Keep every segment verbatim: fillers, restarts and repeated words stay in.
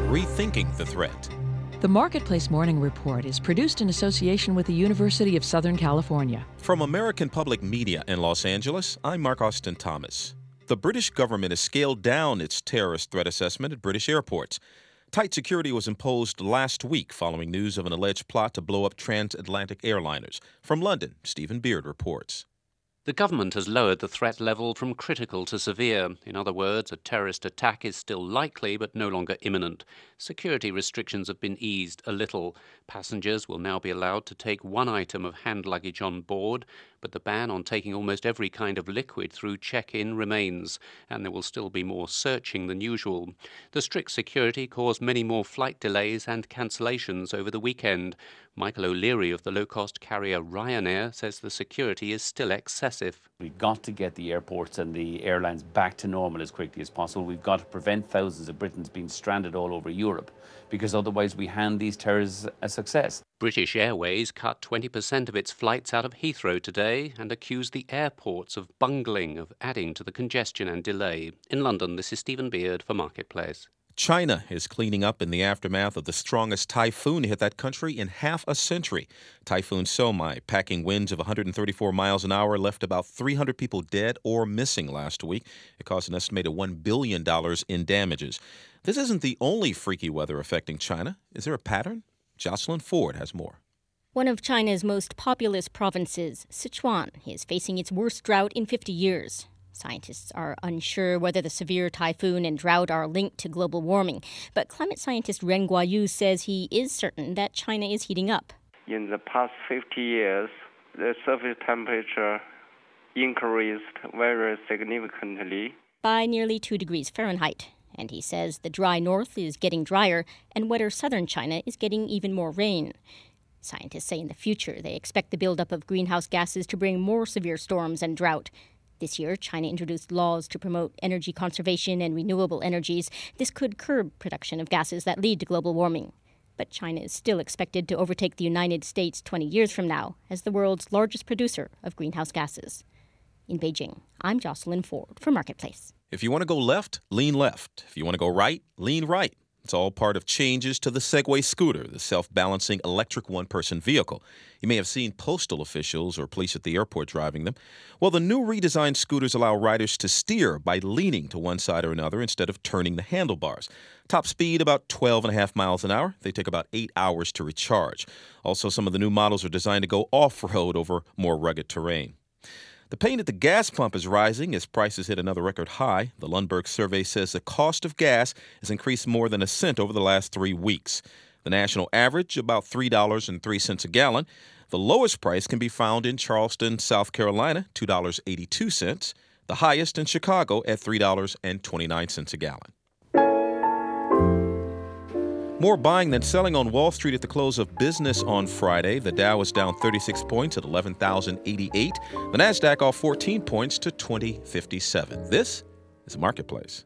Rethinking the Threat. The Marketplace Morning Report is produced in association with the University of Southern California. From American Public Media in Los Angeles, I'm Mark Austin Thomas. The British government has scaled down its terrorist threat assessment at British airports. Tight security was imposed last week following news of an alleged plot to blow up transatlantic airliners. From London, Stephen Beard reports. The government has lowered the threat level from critical to severe. In other words, a terrorist attack is still likely but no longer imminent. Security restrictions have been eased a little. Passengers will now be allowed to take one item of hand luggage on board, but the ban on taking almost every kind of liquid through check-in remains, and there will still be more searching than usual. The strict security caused many more flight delays and cancellations over the weekend. Michael O'Leary of the low-cost carrier Ryanair says the security is still excessive. We've got to get the airports and the airlines back to normal as quickly as possible. We've got to prevent thousands of Britons being stranded all over Europe, because otherwise we hand these terrorists a success. British Airways cut twenty percent of its flights out of Heathrow today and accused the airports of bungling, of adding to the congestion and delay. In London, this is Stephen Beard for Marketplace. China is cleaning up in the aftermath of the strongest typhoon to hit that country in half a century. Typhoon Somai, packing winds of one hundred thirty-four miles an hour, left about three hundred people dead or missing last week. It caused an estimated one billion dollars in damages. This isn't the only freaky weather affecting China. Is there a pattern? Jocelyn Ford has more. One of China's most populous provinces, Sichuan, is facing its worst drought in fifty years. Scientists are unsure whether the severe typhoon and drought are linked to global warming, but climate scientist Ren Guayu says he is certain that China is heating up. In the past fifty years, the surface temperature increased very significantly by nearly two degrees Fahrenheit. And he says the dry north is getting drier and wetter southern China is getting even more rain. Scientists say in the future they expect the buildup of greenhouse gases to bring more severe storms and drought. This year, China introduced laws to promote energy conservation and renewable energies. This could curb production of gases that lead to global warming. But China is still expected to overtake the United States twenty years from now as the world's largest producer of greenhouse gases. In Beijing, I'm Jocelyn Ford for Marketplace. If you want to go left, lean left. If you want to go right, lean right. It's all part of changes to the Segway scooter, the self-balancing electric one-person vehicle. You may have seen postal officials or police at the airport driving them. Well, the new redesigned scooters allow riders to steer by leaning to one side or another instead of turning the handlebars. Top speed about twelve and a half miles an hour. They take about eight hours to recharge. Also, some of the new models are designed to go off-road over more rugged terrain. The pain at the gas pump is rising as prices hit another record high. The Lundberg survey says the cost of gas has increased more than a cent over the last three weeks. The national average, about three dollars and three cents a gallon. The lowest price can be found in Charleston, South Carolina, two dollars and eighty-two cents. The highest in Chicago at three dollars and twenty-nine cents a gallon. More buying than selling on Wall Street at the close of business on Friday. The Dow was down thirty-six points at eleven thousand eighty-eight. The Nasdaq off fourteen points to twenty fifty-seven. This is Marketplace.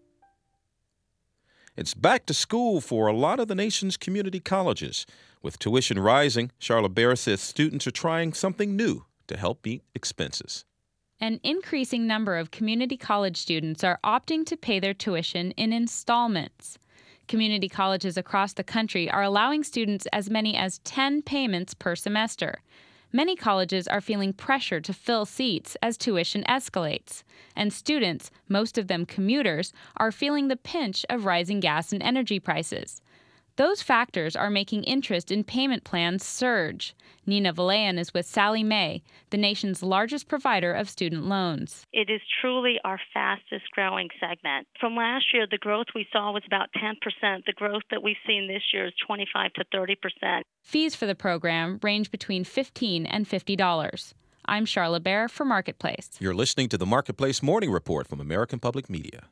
It's back to school for a lot of the nation's community colleges. With tuition rising, Charlotte Bear says students are trying something new to help meet expenses. An increasing number of community college students are opting to pay their tuition in installments. Community colleges across the country are allowing students as many as ten payments per semester. Many colleges are feeling pressure to fill seats as tuition escalates. And students, most of them commuters, are feeling the pinch of rising gas and energy prices. Those factors are making interest in payment plans surge. Nina Valayan is with Sallie Mae, the nation's largest provider of student loans. It is truly our fastest growing segment. From last year, the growth we saw was about ten percent. The growth that we've seen this year is twenty-five to thirty percent. Fees for the program range between fifteen dollars and fifty dollars. I'm Charlotte Bear for Marketplace. You're listening to the Marketplace Morning Report from American Public Media.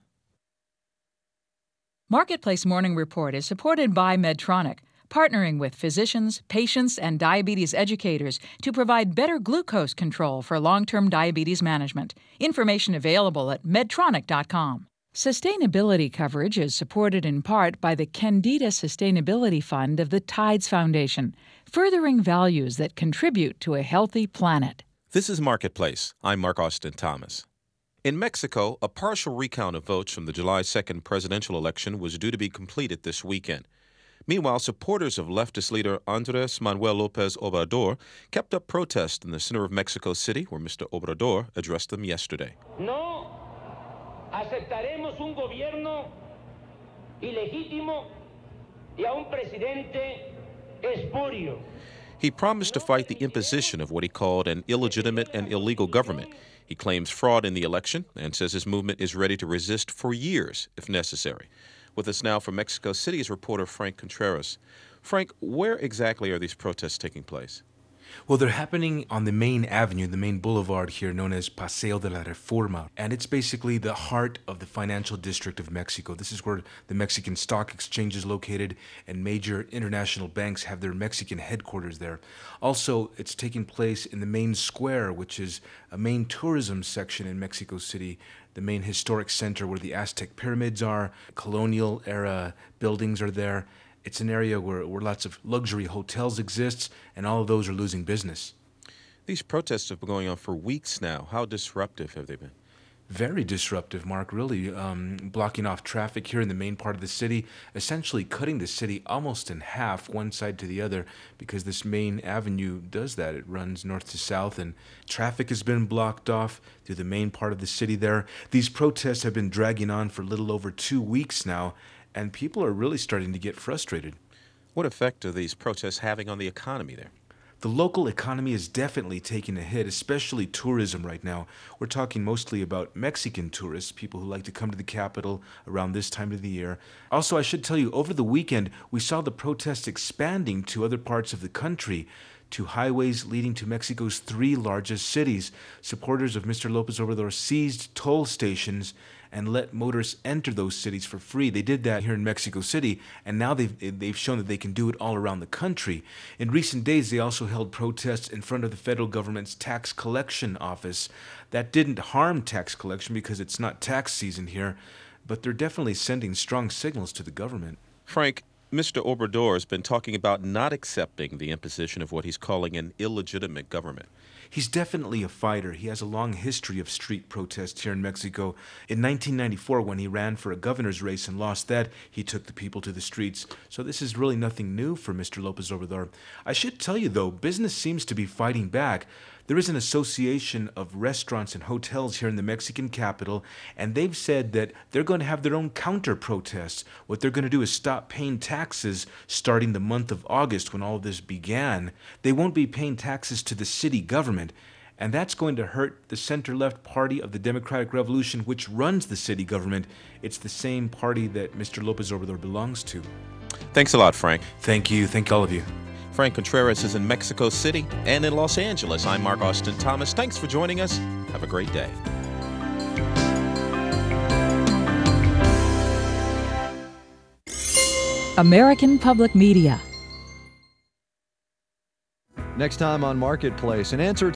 Marketplace Morning Report is supported by Medtronic, partnering with physicians, patients, and diabetes educators to provide better glucose control for long-term diabetes management. Information available at medtronic dot com. Sustainability coverage is supported in part by the Candida Sustainability Fund of the Tides Foundation, furthering values that contribute to a healthy planet. This is Marketplace. I'm Mark Austin Thomas. In Mexico, a partial recount of votes from the July second presidential election was due to be completed this weekend. Meanwhile, supporters of leftist leader Andrés Manuel López Obrador kept up protests in the center of Mexico City, where Mister Obrador addressed them yesterday. No aceptaremos un gobierno ilegítimo y a un presidente espurio. He promised to fight the imposition of what he called an illegitimate and illegal government. He claims fraud in the election and says his movement is ready to resist for years if necessary. With us now from Mexico City is reporter Frank Contreras. Frank, where exactly are these protests taking place? Well, they're happening on the main avenue, the main boulevard here known as Paseo de la Reforma. And it's basically the heart of the financial district of Mexico. This is where the Mexican Stock Exchange is located and major international banks have their Mexican headquarters there. Also, it's taking place in the main square, which is a main tourism section in Mexico City, the main historic center where the Aztec pyramids are, colonial era buildings are there. It's an area where, where lots of luxury hotels exist, and all of those are losing business. These protests have been going on for weeks now. How disruptive have they been? Very disruptive, Mark, really. Um, blocking off traffic here in the main part of the city, essentially cutting the city almost in half, one side to the other, because this main avenue does that. It runs north to south, and traffic has been blocked off through the main part of the city there. These protests have been dragging on for a little over two weeks now, and people are really starting to get frustrated. What effect are these protests having on the economy there? The local economy is definitely taking a hit, especially tourism right now. We're talking mostly about Mexican tourists, people who like to come to the capital around this time of the year. Also, I should tell you, over the weekend, we saw the protests expanding to other parts of the country, to highways leading to Mexico's three largest cities. Supporters of Mister López Obrador seized toll stations and let motorists enter those cities for free. They did that here in Mexico City, and now they've, they've shown that they can do it all around the country. In recent days, they also held protests in front of the federal government's tax collection office. That didn't harm tax collection because it's not tax season here, but they're definitely sending strong signals to the government. Frank, Mister Obrador has been talking about not accepting the imposition of what he's calling an illegitimate government. He's definitely a fighter. He has a long history of street protests here in Mexico. In nineteen ninety-four, when he ran for a governor's race and lost that, he took the people to the streets. So this is really nothing new for Mister López Obrador. I should tell you, though, business seems to be fighting back. There is an association of restaurants and hotels here in the Mexican capital, and they've said that they're going to have their own counter-protests. What they're going to do is stop paying taxes starting the month of August when all of this began. They won't be paying taxes to the city government, and that's going to hurt the center-left party of the Democratic Revolution, which runs the city government. It's the same party that Mister López Obrador belongs to. Thanks a lot, Frank. Thank you. Thank all of you. Frank Contreras is in Mexico City and in Los Angeles. I'm Mark Austin Thomas. Thanks for joining us. Have a great day. American Public Media. Next time on Marketplace, an answer